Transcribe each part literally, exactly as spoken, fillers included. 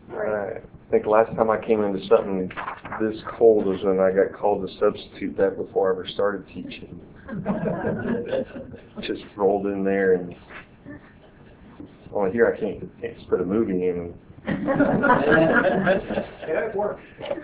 Alright. I think last time I came into something this cold was when I got called to substitute that before I ever started teaching. Just rolled in there and well here I can't can't just put a movie in. Yeah, it worked.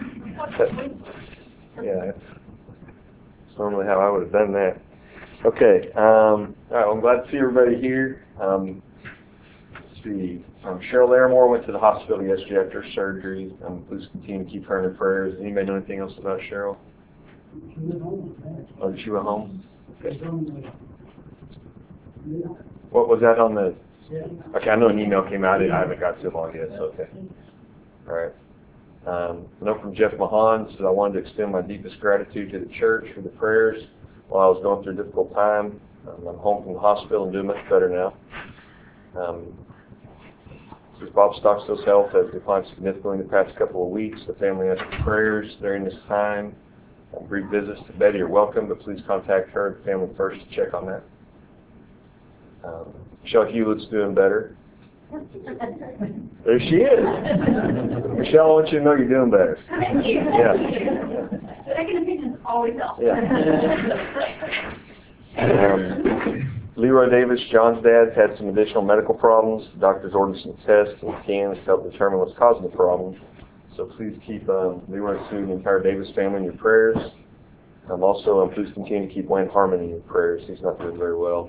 Yeah, that's, that's normally how I would have done that. Okay, um, all right, well, I'm glad to see everybody here. Um, let's see, um, Cheryl Larimore went to the hospital yesterday after her surgery. Um, please continue to keep her in your prayers. Anybody know anything else about Cheryl? She went home. Oh, she went home? Okay. She was on the- yeah. What was that on the? Yeah. Okay, I know an email came out. I haven't got to it long yet, so okay. All right. Um, a note from Jeff Mahan says, I wanted to extend my deepest gratitude to the church for the prayers while I was going through a difficult time. Um, I'm home from the hospital and doing much better now. Um, says Bob Stockstill's health has declined significantly in the past couple of weeks. The family asks for prayers during this time. Um, brief visits to Betty are welcome, but please contact her, the family first, to check on that. Um, Michelle Hewlett's doing better. There she is. Michelle, I want you to know you're doing better. Thank you. Yeah. Second opinions always help. Yeah. Um, Leroy Davis, John's dad, had some additional medical problems. The doctors ordered some tests and scans to help determine what's causing the problem. So please keep um, Leroy, Sue, and the entire Davis family in your prayers. Um, also, um, please continue to keep Wayne Harmon in your prayers. He's not doing very well.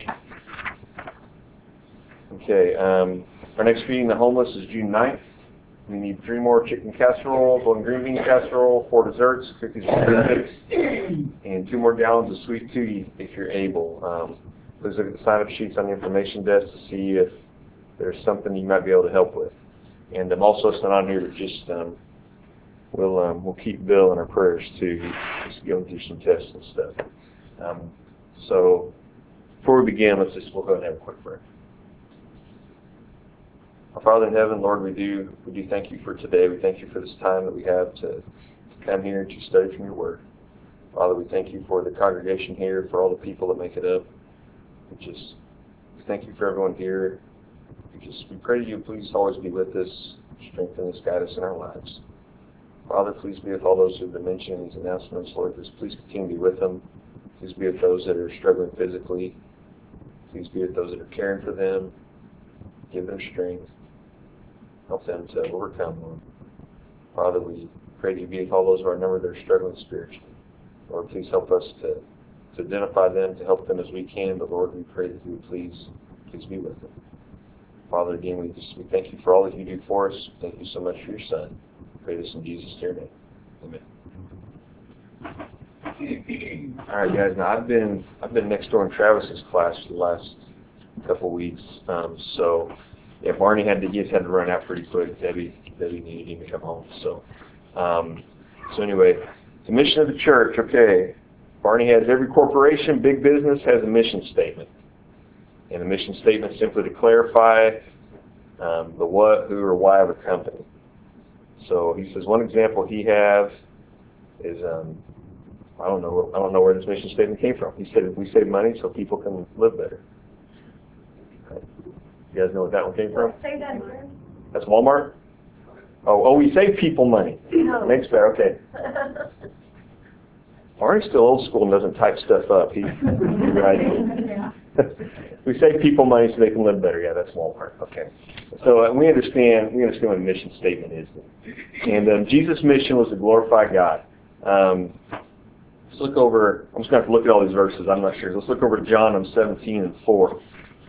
Okay, um, our next feeding the homeless is June ninth. We need three more chicken casserole, golden green bean casserole, four desserts, cookies and cakes, and two more gallons of sweet tea if you're able. Um, please look at the sign-up sheets on the information desk to see if there's something you might be able to help with. And um, also, it's not on here, but just um, we'll um, we'll keep Bill in our prayers too. He's just going through some tests and stuff. Um, so before we begin, let's just we'll go ahead and have a quick prayer. Our Father in heaven, Lord, we do we do thank you for today. We thank you for this time that we have to, to come here to study from your word. Father, we thank you for the congregation here, for all the people that make it up. We just we thank you for everyone here. We just we pray you please always be with us, strengthen us, guide us in our lives. Father, please be with all those who have been mentioned in these announcements. Lord, please, please continue to be with them. Please be with those that are struggling physically. Please be with those that are caring for them. Give them strength. Help them to overcome, Lord. Father, we pray that you be with all those of our number that are struggling spiritually. Lord, please help us to, to identify them, to help them as we can, but Lord, we pray that you would please, please be with them. Father, again, we just we thank you for all that you do for us. Thank you so much for your Son. We pray this in Jesus' dear name. Amen. All right, guys. Now I've been I've been next door in Travis's class for the last couple weeks, um, so. Yeah, Barney had to, he just had to run out pretty quick. Debbie, Debbie needed him to come home. So, um, so anyway, the mission of the church. Okay, Barney has every corporation, big business has a mission statement, and the mission statement is simply to clarify um, the what, who, or why of a company. So he says one example he have is um, I don't know I don't know where this mission statement came from. He said we save money so people can live better. You guys know what that one came from? Say that again. That's Walmart? Oh, oh, we save people money. No. Makes better, okay. Barney's still old school and doesn't type stuff up. He, right. We save people money so they can live better. Yeah, that's Walmart. Okay. So uh, we understand we understand what a mission statement is. And um, Jesus' mission was to glorify God. Um, let's look over, I'm just going to have to look at all these verses. I'm not sure. Let's look over John seventeen and four.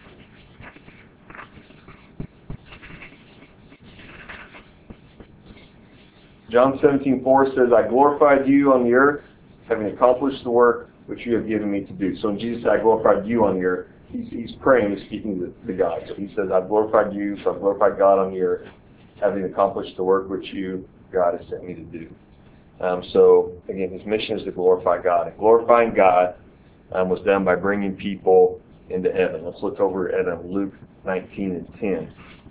John seventeen four says, I glorified you on the earth, having accomplished the work which you have given me to do. So when Jesus said, I glorified you on the earth, he's, he's praying, he's speaking to, to God. So he says, I've glorified you, so I've glorified God on the earth, having accomplished the work which you, God, has sent me to do. Um, so, again, his mission is to glorify God. And glorifying God um, was done by bringing people into heaven. Let's look over at um, Luke nineteen and ten.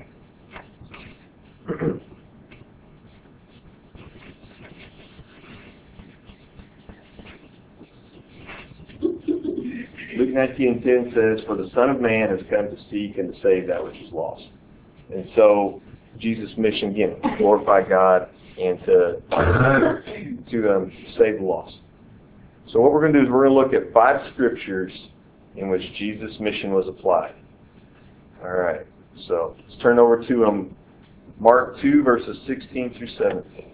Luke nineteen and ten says, for the Son of Man has come to seek and to save that which is lost. And so Jesus' mission again, to glorify God and to to um, save the lost. So what we're going to do is we're going to look at five scriptures in which Jesus' mission was applied. All right. So let's turn over to um, Mark two, verses sixteen through seventeen.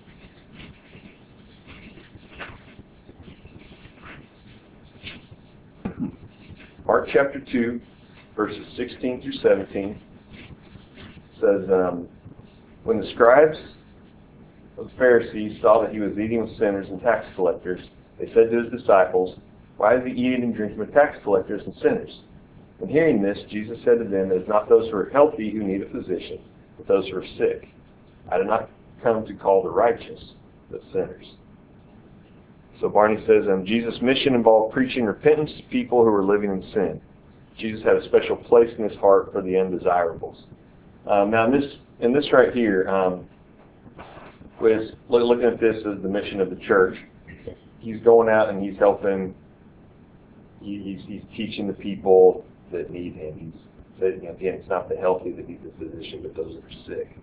Mark chapter two, verses sixteen through seventeen says, um, when the scribes of the Pharisees saw that he was eating with sinners and tax collectors, they said to his disciples, "Why is he eating and drinking with tax collectors and sinners?" And hearing this, Jesus said to them, "It is not those who are healthy who need a physician, but those who are sick. I did not come to call the righteous, but sinners." So Barney says, um, Jesus' mission involved preaching repentance to people who were living in sin. Jesus had a special place in his heart for the undesirables. Um, now, in this, in this right here, um, was looking at this as the mission of the church. He's going out and he's helping. He, he's, he's teaching the people that need him. He's saying, you know, again, it's not the healthy that need the physician, but those that are sick.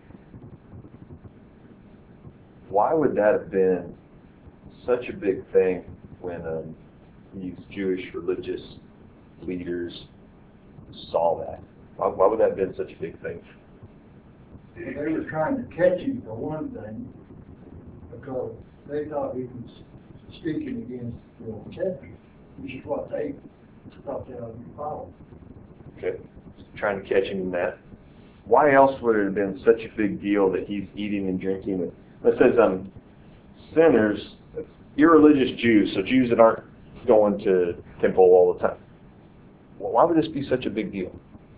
Why would that have been such a big thing when um, these Jewish religious leaders saw that? Why, why would that have been such a big thing? They were trying to catch him for one thing, because they thought he was speaking against the Old Testament, which is what they thought they ought to be following. Okay, trying to catch him in that. Why else would it have been such a big deal that he's eating and drinking with? It says um, sinners, irreligious Jews, so Jews that aren't going to temple all the time. Well, why would this be such a big deal?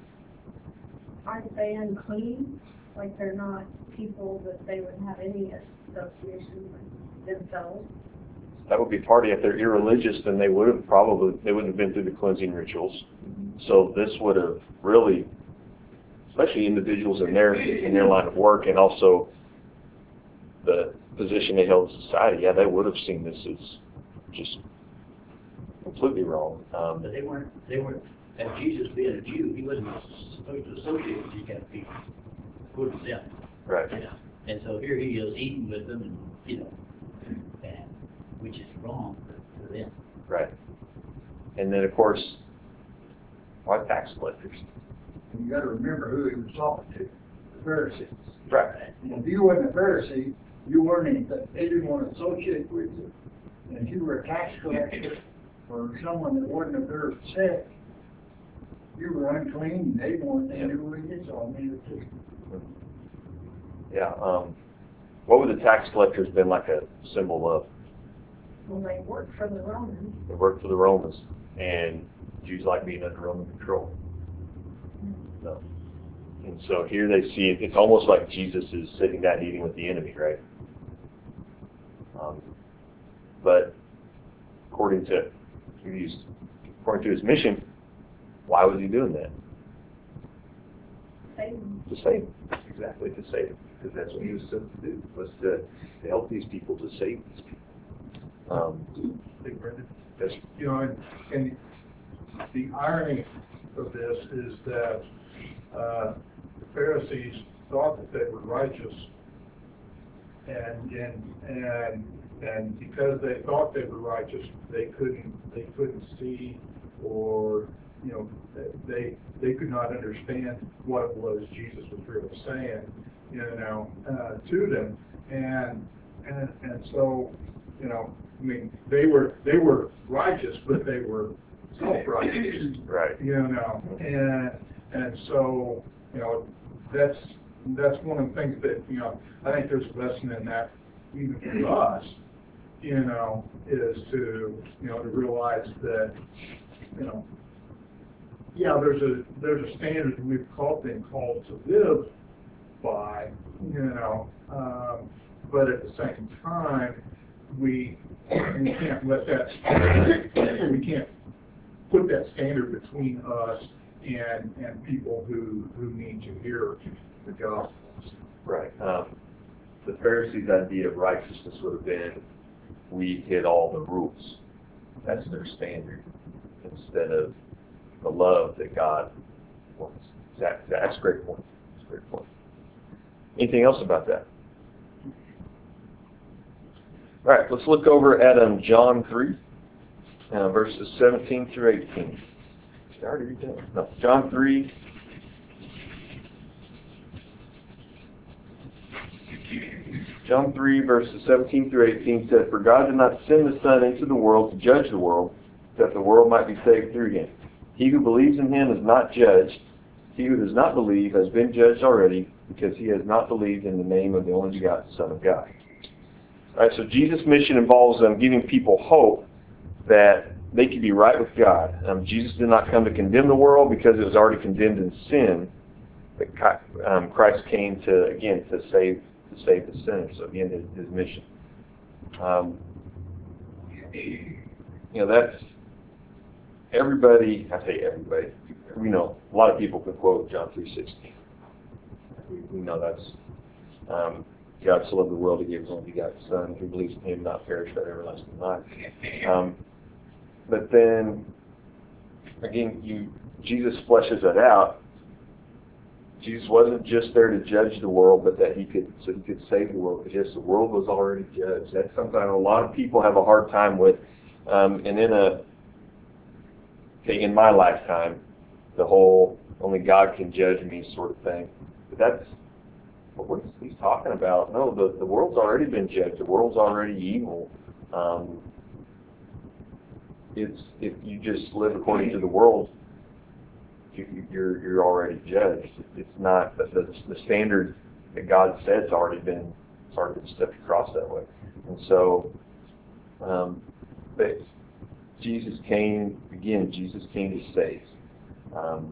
Aren't they unclean? Like they're not people that they would have any association with themselves? That would be part of it. If they're irreligious, then they would have probably, they wouldn't have been through the cleansing rituals. So this would have really, especially individuals in their in their line of work, and also the position they held in society, yeah, they would have seen this as just completely wrong. Um, But they weren't, they weren't, as Jesus being a Jew, he wasn't supposed to associate with these kind of people. According to them. right. You know? And so here he is eating with them, and, you know, and, which is wrong for, for them. Right. And then, of course, why tax collectors? And you got to remember who he was talking to, the Pharisees. Right. And if you wasn't a Pharisee, you weren't anything. They didn't want to associate with you. And if you were a tax collector or someone that wasn't of their sect, you were unclean, and they weren't to do with you. So I mean, it's just. Yeah. Um, what would the tax collectors been like a symbol of? Well, they work for the Romans. They worked for the Romans, and Jews like being under Roman control. No. And so here they see it, it's almost like Jesus is sitting down eating with the enemy, right? Um, but according to he's, according to his mission, why was he doing that? Satan. To save them. Exactly, to save them. Because that's what he was sent to do, was to, to help these people, to save these people. Um, Big Brendan. that's, You know, and, and the irony of this is that uh, the Pharisees thought that they were righteous, and and and and because they thought they were righteous, they couldn't they couldn't see, or you know, they they could not understand what it was Jesus was really saying, you know, uh, to them, and and and so, you know, I mean, they were they were righteous, but they were self-righteous, right. you know, and and so, you know, that's that's one of the things that, you know, I think there's a lesson in that even for us, you know, is to, you know, to realize that, you know, yeah, there's a there's a standard that we've called been called to live by, you know, um, but at the same time, we we can't let that we can't put that standard between us and and people who who need to hear the gospel. Right. Um, the Pharisees' idea of righteousness would have been, we hit all the rules. That's their standard, instead of the love that God wants. Exactly. That's a great point. That's a great point. Anything else about that? All right, let's look over at um, John three, uh, verses seventeen through eighteen. Did I already read that? No, John three. John three, verses seventeen through eighteen said, "For God did not send the Son into the world to judge the world, that the world might be saved through him. He who believes in him is not judged. He who does not believe has been judged already, because he has not believed in the name of the only begotten Son of God." All right, so Jesus' mission involves um, giving people hope that they can be right with God. Um, Jesus did not come to condemn the world because it was already condemned in sin. But um, Christ came to, again, to save to save the sinners. So again, his, his mission. Um, you know, that's everybody. I say everybody. We know a lot of people can quote John three sixteen. We, we know that's um, God so loved the world, he gave his only begotten Son, who believes in him not perish but everlasting life. Um, but then again, you Jesus fleshes that out. Jesus wasn't just there to judge the world, but that he could, so he could save the world. Because yes, the world was already judged. That's something a lot of people have a hard time with. Um, and in a, okay, in my lifetime, the whole only God can judge me sort of thing. But that's what he's talking about. No, the, the world's already been judged. The world's already evil. Um, it's if you just live according to the world, You, you're you're already judged. It's not the, the the standard that God set's already been it's already been stepped across that way, and so, um, but Jesus came again. Jesus came to save. Um,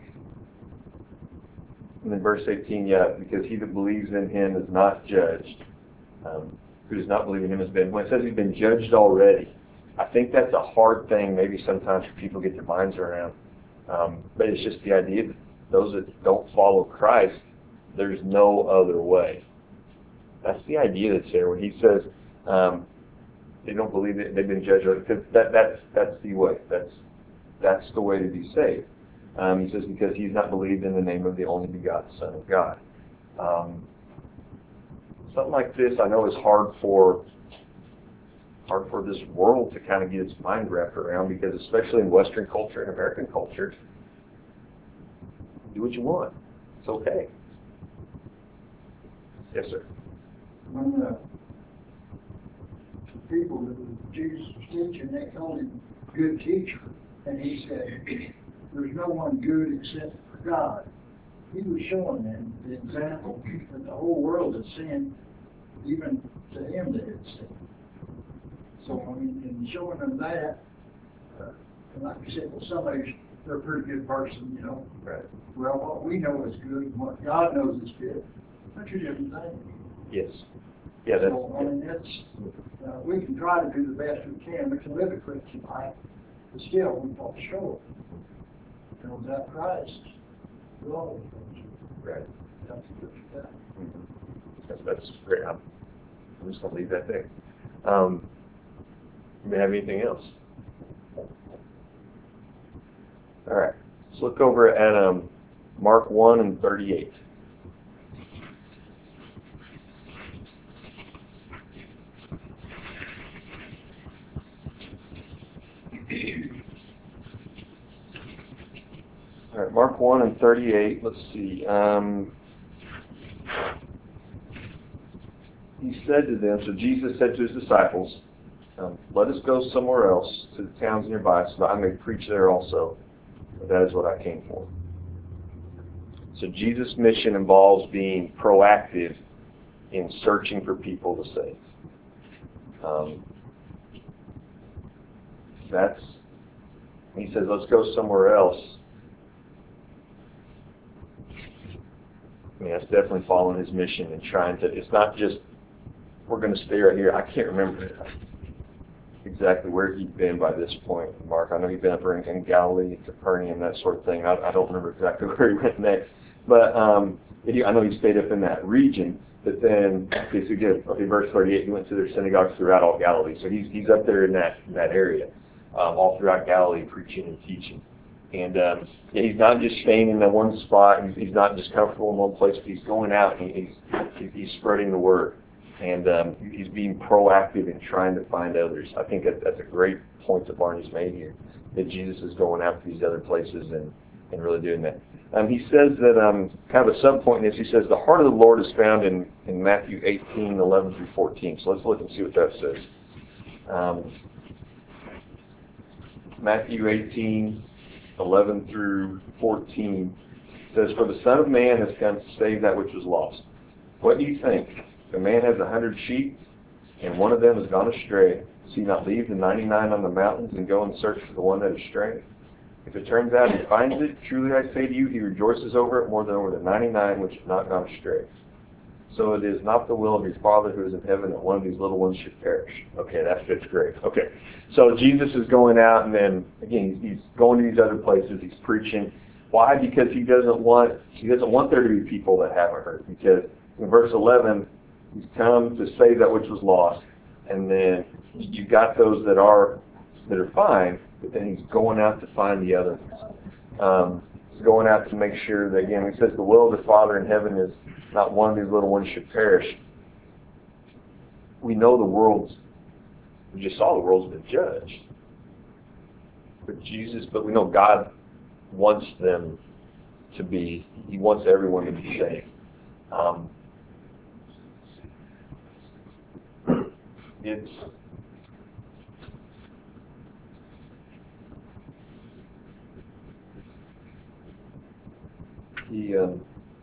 and then verse eighteen, yeah, because he that believes in him is not judged. Um, who does not believe in him has been. When it says he's been judged already, I think that's a hard thing. Maybe sometimes for people to get their minds around. Um, but it's just the idea that those that don't follow Christ, there's no other way. That's the idea that's there when he says um, they don't believe that they've been judged, because that, that's that's the way. That's that's the way to be saved. Um, he says because he's not believed in the name of the only begotten Son of God. Um, something like this, I know, is hard for hard for this world to kind of get its mind wrapped around, because especially in Western culture and American culture, do what you want. It's okay. Yes, sir. When the people that Jesus was teaching, they called him good teacher. And he said, there's no one good except for God. He was showing them the example that the whole world had sinned, even to him that had sinned. So, I mean, in showing them that, uh, and like you said, well, somebody's, they're a pretty good person, you know. Right. Well, what we know is good, and what God knows is good, that's two different things. Yes. Yeah, that's. So, I mean, it's, uh, we can try to do the best we can, we can live a Christian life, but still, we fall short. You know, without Christ, we're all Right. that's a good thing. That's, that's great. I'm, I'm just going to leave that there. Um, you may have anything else? All right. Let's look over at um, Mark one and thirty-eight. All right, Mark one and thirty-eight. Let's see. Um, he said to them, so Jesus said to his disciples, um, let us go somewhere else to the towns nearby so that I may preach there also. For that is what I came for. So Jesus' mission involves being proactive in searching for people to save. Um, that's, he says, let's go somewhere else. I mean, that's definitely following his mission and trying to, it's not just, we're going to stay right here. I can't remember exactly where he'd been by this point, Mark. I know he'd been up in, in Galilee, Capernaum, that sort of thing. I, I don't remember exactly where he went next. But um, he, I know he stayed up in that region. But then, okay, so again, okay, verse thirty-eight, he went to their synagogues throughout all Galilee. So he's he's up there in that in that area, um, all throughout Galilee, preaching and teaching. And uh, yeah, he's not just staying in that one spot. He's, he's not just comfortable in one place, but he's going out and he's, he's spreading the word. And um, he's being proactive in trying to find others. I think that, that's a great point that Barney's made here, that Jesus is going out to these other places and, and really doing that. Um, he says that, um, kind of a sub-point in this, he says, the heart of the Lord is found in, in Matthew eighteen, eleven through fourteen. So let's look and see what that says. Um, Matthew eighteen, eleven through fourteen says, for the Son of Man has come to save that which was lost. What do you think? If a man has a hundred sheep, and one of them has gone astray, does he not leave the ninety-nine on the mountains and go and search for the one that is strayed? If it turns out he finds it, truly I say to you, he rejoices over it more than over the ninety-nine which have not gone astray. So it is not the will of your Father who is in heaven that one of these little ones should perish. Okay, that fits great. Okay, so Jesus is going out, and then again he's, he's going to these other places. He's preaching. Why? Because he doesn't want he doesn't want there to be people that haven't heard. Because in verse eleven, he's come to save that which was lost, and then you got those that are that are fine, but then he's going out to find the other ones. Um, he's going out to make sure that, again, he says the will of the Father in heaven is not one of these little ones should perish. We know the world's, we just saw the world's been judged. But Jesus, but we know God wants them to be, he wants everyone to be saved. Um, it's, he, um,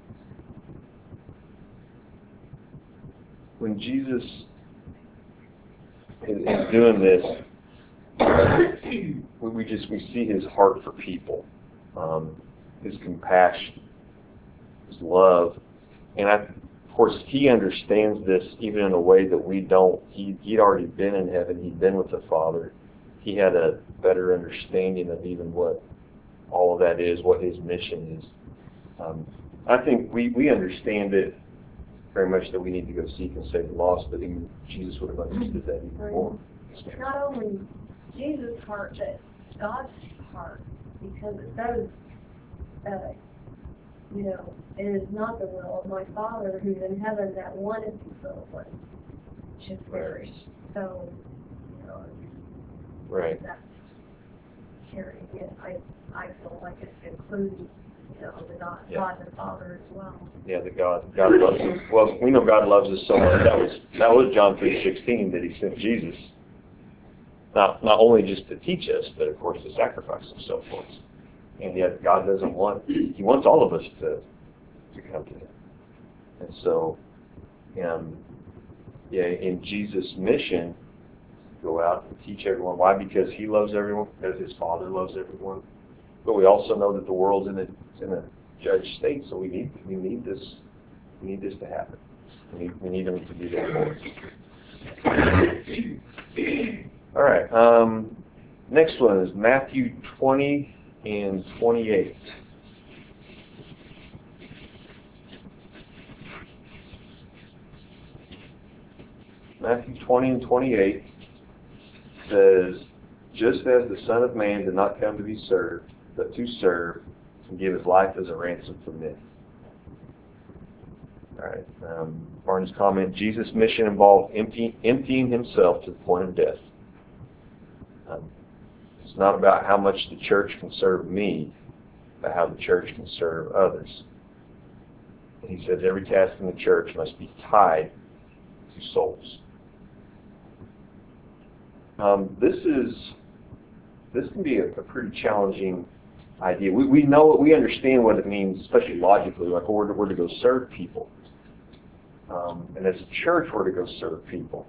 when Jesus is, is doing this, we just we see his heart for people, um, his compassion, his love, and I, of course he understands this even in a way that we don't. He he'd already been in heaven. He'd been with the Father. He had a better understanding of even what all of that is, what his mission is. Um, I think we, we understand it very much that we need to go seek and save the lost, but even Jesus would have understood that even more. Not only Jesus' heart, but God's heart, because it says, uh, you know, it is not the will of my Father who's in heaven that one of these little ones should perish. So, you know, Right. that's carrying it. I, I feel like it includes, you know, the God, Yeah. God the Father as well. Yeah, that God God loves us. Well, we know God loves us so much. That was that was John three sixteen that he sent Jesus. Not not only just to teach us, but of course to sacrifice himself for us. And yet God doesn't want, he wants all of us to to come to him. And so, um, yeah, in Jesus' mission, go out and teach everyone. Why? Because he loves everyone, because his Father loves everyone. But we also know that the world's in a, it's in a judged state, so we need we need this we need this to happen. We need, we need him to be there for us. All right. Um, next one is Matthew twenty and twenty-eight. Matthew twenty and twenty-eight says, just as the Son of Man did not come to be served, but to serve and give his life as a ransom for many. All right. Um, Barnes' comment, Jesus' mission involved empty, emptying himself to the point of death. Um, it's not about how much the church can serve me, but how the church can serve others. And he says every task in the church must be tied to souls. Um, this is this can be a, a pretty challenging idea. We we know we understand what it means, especially logically. Like we're to, we're to go serve people, um, and as a church we're to go serve people.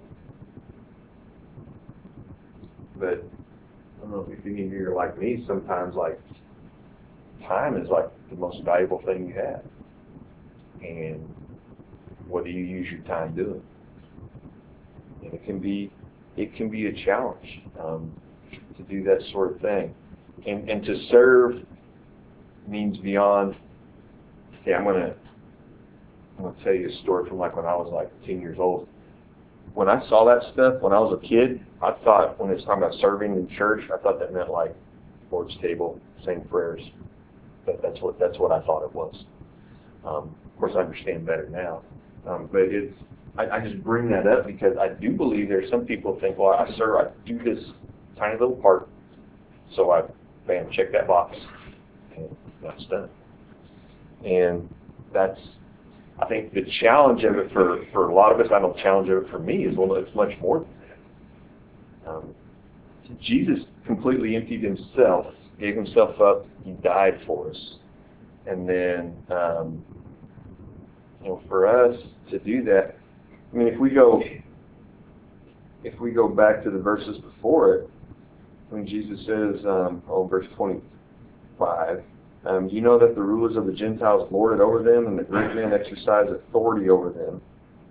But I don't know if any of you are like me. Sometimes like time is like the most valuable thing you have, and what do you use your time doing? And it can be. It can be a challenge um, to do that sort of thing. And and to serve means beyond, okay, I'm gonna I'm gonna tell you a story from like when I was like ten years old. When I saw that stuff, when I was a kid, I thought when it's talking about serving in church, I thought that meant like Lord's table, saying prayers. But that's what that's what I thought it was. Um, of course, I understand better now. Um, but it's I, I just bring that up because I do believe there's some people think, well, I serve, I do this tiny little part, so I, bam, check that box, and that's done. And that's, I think the challenge of it for, for a lot of us, I know the challenge of it for me is, well, it's much more than that. Um, Jesus completely emptied himself, gave himself up, he died for us. And then, um, you know, for us to do that, I mean, if we go, if we go back to the verses before it, when Jesus says, um, oh, verse twenty-five, um, you know that the rulers of the Gentiles lord it over them, and the great men exercise authority over them.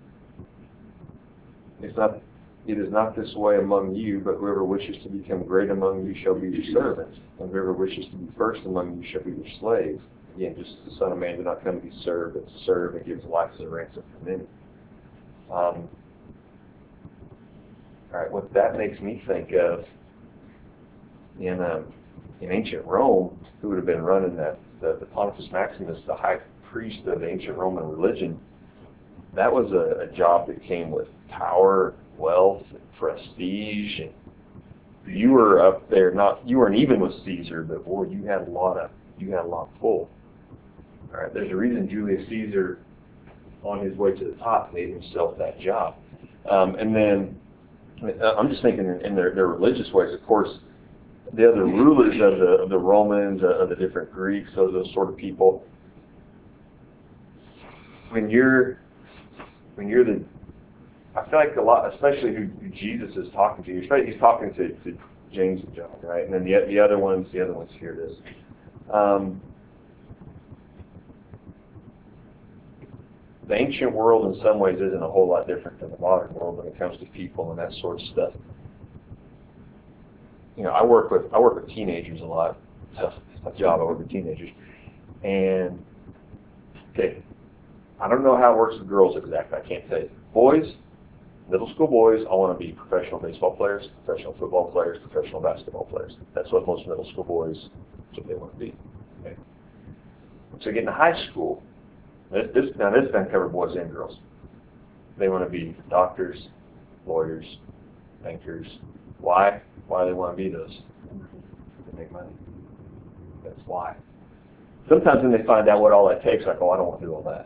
It's not, it is not this way among you, but whoever wishes to become great among you shall be your servant, and whoever wishes to be first among you shall be your slave. Again, just as the Son of Man did not come to be served, but to serve and give his life as a ransom for many. Um, all right, what that makes me think of in um, in ancient Rome, who would have been running that, the, the Pontifex Maximus, the high priest of the ancient Roman religion, that was a, a job that came with power, wealth, and prestige, and you were up there. Not you weren't even with Caesar, but boy, you had a lot of you had a lot full. All right, there's a reason Julius Caesar, on his way to the top, made himself that job. Um, and then, I'm just thinking in their, their religious ways, of course, the other rulers of the of the Romans, uh, of the different Greeks, those, those sort of people, when you're, when you're the, I feel like a lot, especially who, who Jesus is talking to, he's, he's talking to, to James and John, right? And then the, the other ones, the other ones, here it is. Um, The ancient world in some ways isn't a whole lot different than the modern world when it comes to people and that sort of stuff. You know, I work with I work with teenagers a lot. Tough, tough job. I work with teenagers, and okay, I don't know how it works with girls exactly. I can't tell you. Boys, middle school boys, all want to be professional baseball players, professional football players, professional basketball players. That's what most middle school boys, that's what they want to be. Okay. So get into high school. This, this, now this doesn't cover boys and girls. They want to be doctors, lawyers, bankers. Why? Why do they want to be those? They make money. That's why. Sometimes when they find out what all that takes, like, oh, I don't want to do all that.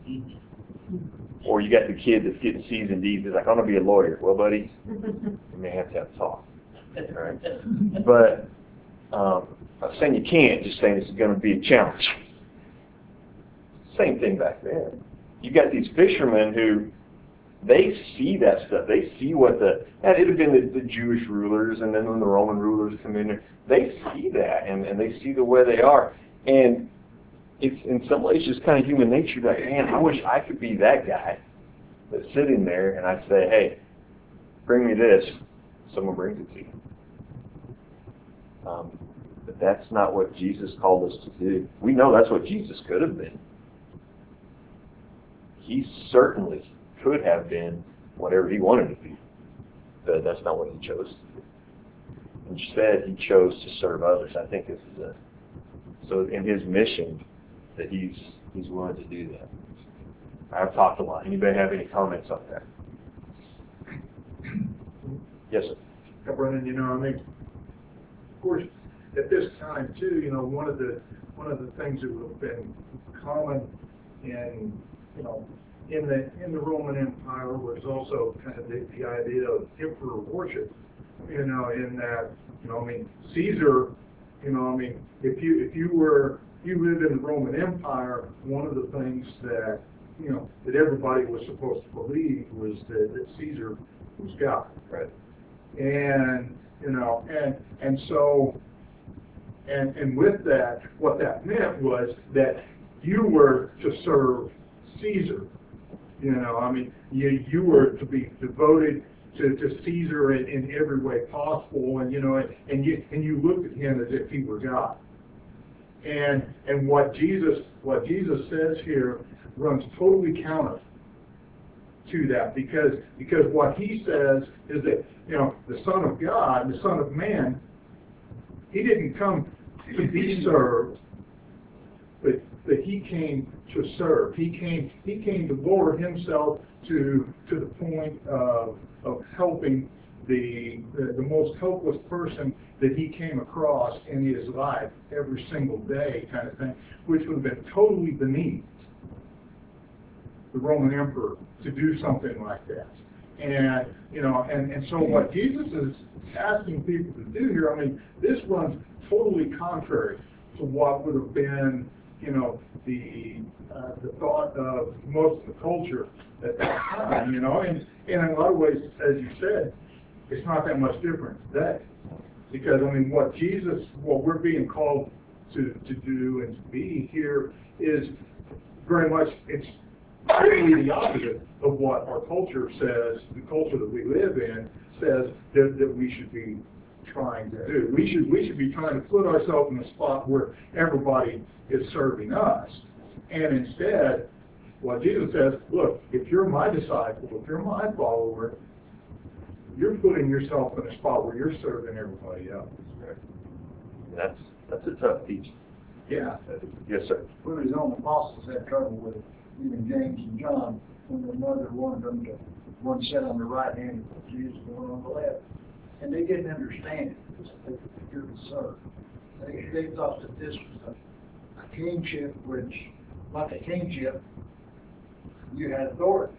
Or you got the kid that's getting C's and D's. He's like, I'm going to be a lawyer. Well, buddy, you may have to have a talk. All right? But um, I'm not saying you can't, just saying it's going to be a challenge. Same thing back then. You got these fishermen who, they see that stuff. They see what the, and it had been the, the Jewish rulers, and then when the Roman rulers come in there, they see that, and, and they see the way they are. And it's in some ways just kind of human nature, like, man, I wish I could be that guy that's sitting there, and I say, hey, bring me this. Someone brings it to you. Um, but that's not what Jesus called us to do. We know that's what Jesus could have been. He certainly could have been whatever he wanted to be, but that's not what he chose to do. Instead, he chose to serve others. I think this is a, so in his mission that he's he's willing to do that. I've talked a lot. Anybody have any comments on that? Yes, sir. Yeah, Brennan, you know, I mean, of course, at this time too, you know, one of the one of the things that would have been common in, you know, in the in the Roman Empire was also kind of the, the idea of emperor worship. You know, in that, you know, I mean, Caesar, you know, I mean, if you if you were you lived in the Roman Empire, one of the things that, you know, that everybody was supposed to believe was that, that Caesar was God. Right. And, you know, and and so and and with that, what that meant was that you were to serve Caesar. You know, I mean, you you were to be devoted to, to Caesar in, in every way possible, and you know, and, and you and you looked at him as if he were God. And and what Jesus what Jesus says here runs totally counter to that, because because what he says is that, you know, the Son of God, the Son of Man, he didn't come to be served, but, but he came to serve. He came, he came to lower himself to, to the point of, of helping the, the, the most helpless person that he came across in his life every single day kind of thing, which would have been totally beneath the Roman emperor to do something like that. And, you know, and, and so what Jesus is asking people to do here, I mean, this runs totally contrary to what would have been, you know, the uh, the thought of most of the culture at that time, you know, and, and in a lot of ways, as you said, it's not that much different today. Because, I mean, what Jesus, what we're being called to, to do and to be here is very much, it's totally the opposite of what our culture says, the culture that we live in says that, that we should be trying to do. We should, we should be trying to put ourselves in a spot where everybody is serving us. And instead, what Jesus says, look, if you're my disciple, if you're my follower, you're putting yourself in a spot where you're serving everybody else. Right. That's that's a tough teaching. Yeah. Yes, sir. Well, his own apostles had trouble with even James and John when their mother wanted them to, one sat on the right hand of Jesus, the one on the left. And they didn't understand it. They were to serve. They, they thought that this was a, a kingship, which, like a kingship, you had authority.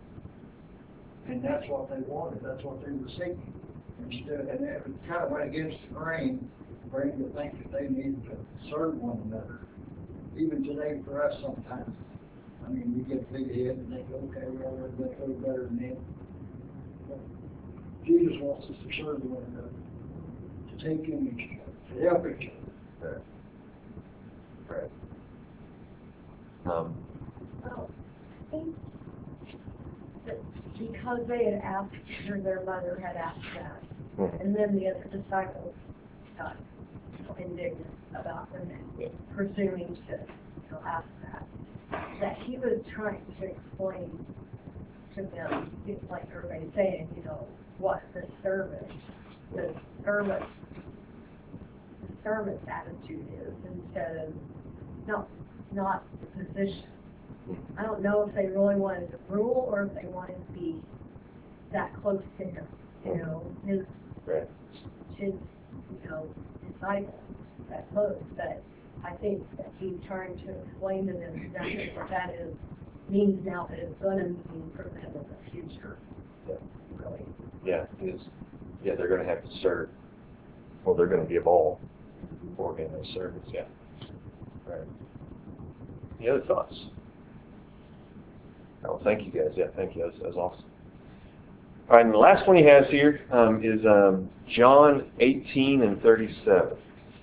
And that's what they wanted. That's what they were seeking. Instead, and it kind of went against the grain, grain to think that they needed to serve one another. Even today, for us, sometimes, I mean, we get big head and think, okay, well, we're going to go better than them. But Jesus wants us to serve one another, to take in each other, to help each other. Right. Right. Um, Well, I think that because they had asked, or their mother had asked that, Mhm. and then the other disciples got indignant about them presuming to, to ask that, that he was trying to explain to them, like everybody's saying, you know, what the service, the service, the service attitude is instead of, no, not the position. I don't know if they really wanted to rule or if they wanted to be that close to him, you know, his, right. his, you know, disciples that close. But I think that he's trying to explain to them exactly what that is, means now that it's going to mean for them in the future. Yeah. Really. Yeah, because yeah, they're going to have to serve. Well, they're going to give all for him as service. Yeah. Right. Any other thoughts? Oh, thank you guys. Yeah, thank you. That was, that was awesome. All right, and the last one he has here um, is um, John eighteen and thirty-seven.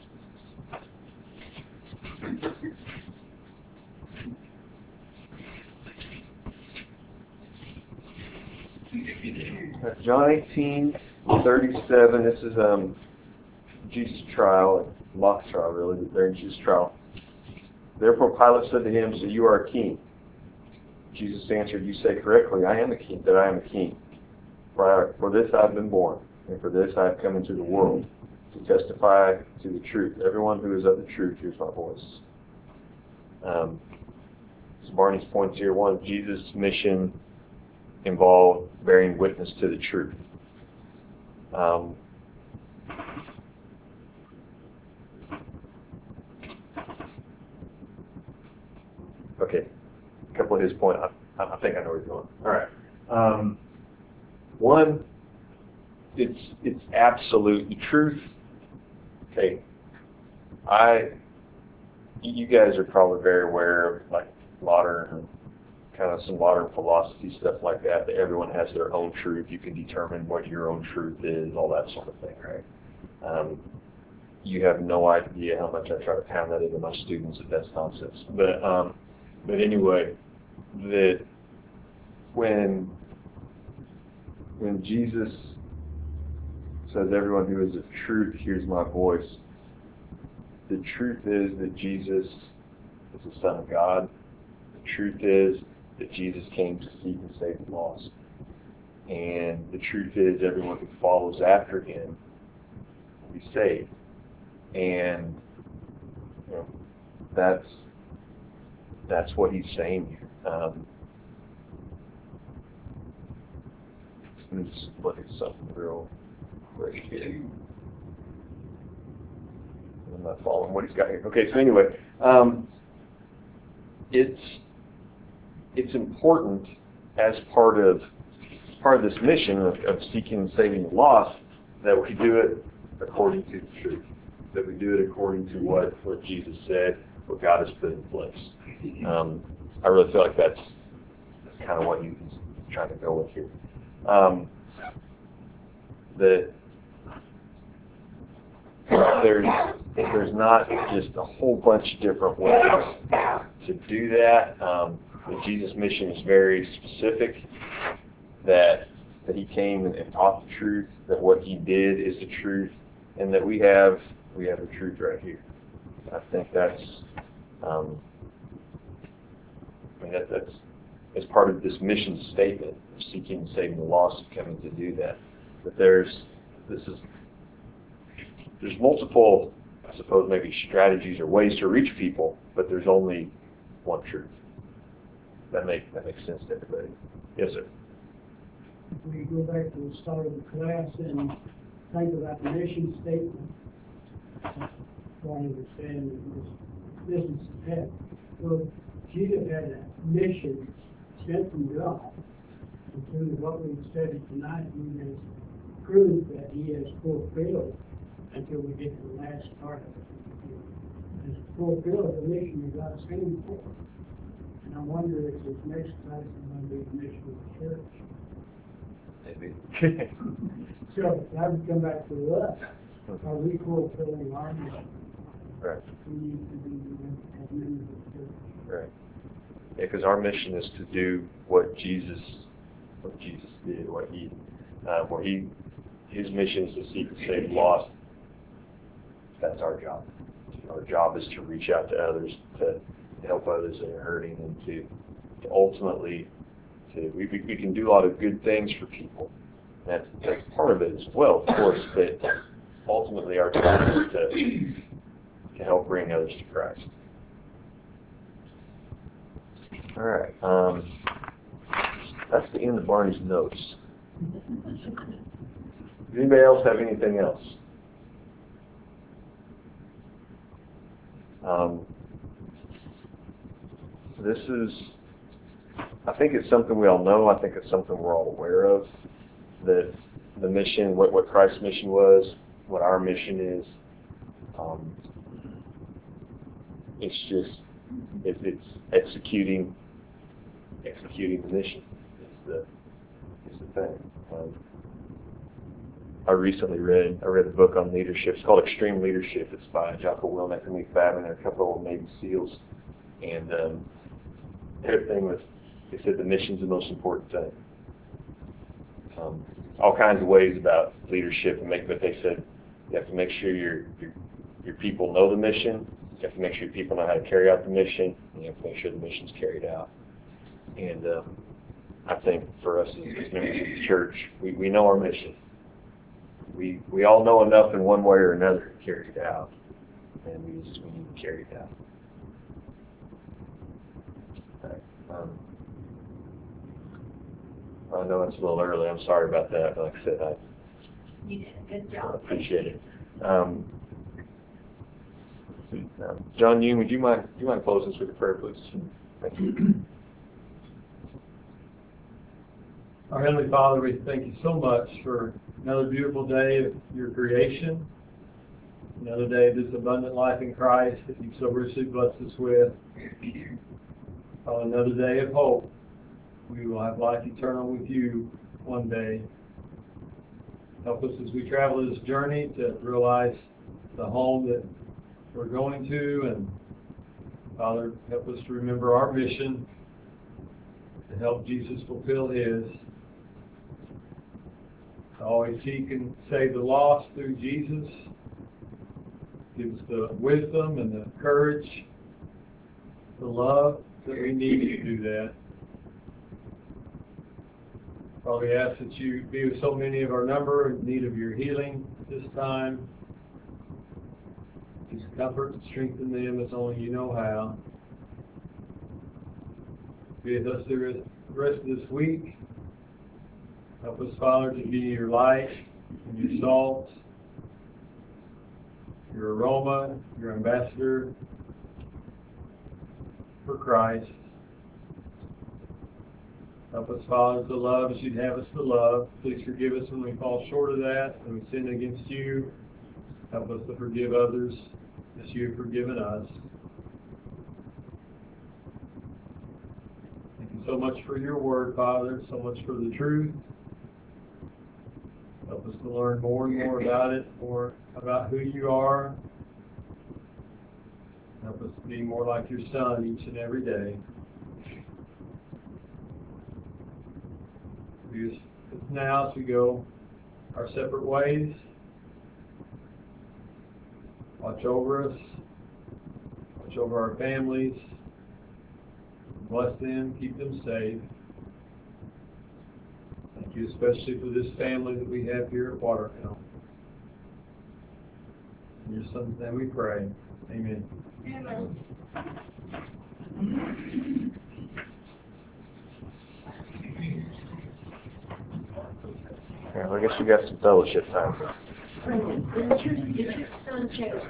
John eighteen, thirty-seven. This is um, Jesus' trial, mock trial, really, but during Jesus' trial. Therefore Pilate said to him, "So you are a king?" Jesus answered, "You say correctly, I am a king, that I am a king. For, I, for this I have been born, and for this I have come into the world, to testify to the truth. Everyone who is of the truth hears my voice." Um, so Barney's points here. One, Jesus' mission involved bearing witness to the truth. Um, okay, a couple of his points. I, I think I know where he's going. All right. Um, one, it's it's absolute the truth. Okay, I you guys are probably very aware of like modern kind of some modern philosophy stuff like that. That everyone has their own truth. You can determine what your own truth is, all that sort of thing, right? Um, you have no idea how much I try to pound that into my students that that's nonsense. But um, but anyway, that when when Jesus says everyone who is of truth hears my voice, the truth is that Jesus is the Son of God. The truth is that Jesus came to seek and save the lost. And the truth is everyone who follows after him will be saved. And that's that's what he's saying here. Um, let me just look at something real quick here. I'm not following what he's got here. Okay, so anyway, um, it's it's important as part of part of this mission of, of seeking and saving the lost that we do it according to the truth, that we do it according to what, what Jesus said, what God has put in place. Um, I really feel like that's that's kind of what he's trying to go with here. Um, the there's there's not just a whole bunch of different ways to do that. Um, the Jesus mission is very specific, that that he came and, and taught the truth, that what he did is the truth, and that we have we have the truth right here. I think that's um, I mean that, that's as part of this mission statement of seeking and saving the lost, coming to do that. That there's this is there's multiple, I suppose, maybe strategies or ways to reach people, but there's only one truth. That make that makes sense to everybody. Yes, sir. If we go back to the start of the class and think about the mission statement, so I understand this, this is that. Well, Jesus had a mission sent from God, and through what we've studied tonight, he has proved that he has fulfilled until we get to the last part of it. He has fulfilled the mission that God sent him for. And I wonder if this next class is going to be the mission of the church. Maybe. So that would come back to us. Are we fulfilling our mission? Right. We need to be doing as members of the church. Right. Yeah, because our mission is to do what Jesus, what Jesus did, what he, uh, where he, his mission is to seek and save the lost. That's our job. Our job is to reach out to others, to, to help others that are hurting, and to, to ultimately, to we, we we can do a lot of good things for people. That's that's part of it as well, of course. But ultimately, our job is to to help bring others to Christ. All right. Um, that's the end of Barney's notes. Does anybody else have anything else? Um, this is, I think it's something we all know. I think it's something we're all aware of. That the mission, what, what Christ's mission was, what our mission is. Um, it's just, it's, it's executing, executing the mission is the, is the thing. Um, I recently read, I read a book on leadership. It's called Extreme Leadership. It's by Jocko Willink and Lee Fadman. They're a couple of Navy SEALs. And um, their thing was, they said the mission's the most important thing. Um, all kinds of ways about leadership, and make, but they said you have to make sure your, your your people know the mission. You have to make sure your people know how to carry out the mission. And you have to make sure the mission's carried out. And um, I think for us as, as members of the church, we, we know our mission. We we all know enough in one way or another to carry it out, and we just we need to carry it out. Right. Um, I know it's a little early. I'm sorry about that. Like I said, I, You did a good I job. appreciate it. Um, let's see. Um, John Yoon, would you mind do you mind closing us with a prayer, please? Thank you. Our Heavenly Father, we thank you so much for another beautiful day of your creation, another day of this abundant life in Christ that you've so richly blessed us with, uh, another day of hope. We will have life eternal with you one day. Help us as we travel this journey to realize the home that we're going to, and Father, help us to remember our mission to help Jesus fulfill his. To always seek and save the lost through Jesus. Give us the wisdom and the courage, the love that we need to do that. Father, we ask that you be with so many of our number in need of your healing this time. Just Comfort and strengthen them as only you know how. Be with us through the rest of this week. Help us, Father, to be your light and your salt, your aroma, your ambassador for Christ. Help us, Father, to love as you'd have us to love. Please forgive us when we fall short of that, when we sin against you. Help us to forgive others as you have forgiven us. Thank you so much for your word, Father, so much for the truth. Help us to learn more and more about it, more about who you are. Help us to be more like your Son each and every day. Be with us now as we go our separate ways. Watch over us. Watch over our families. Bless them. Keep them safe. Thank you especially for this family that we have here at Watertown. In your Son's name we pray. Amen. Amen. Yeah, I guess we got some fellowship time. It's your, it's your son's chance.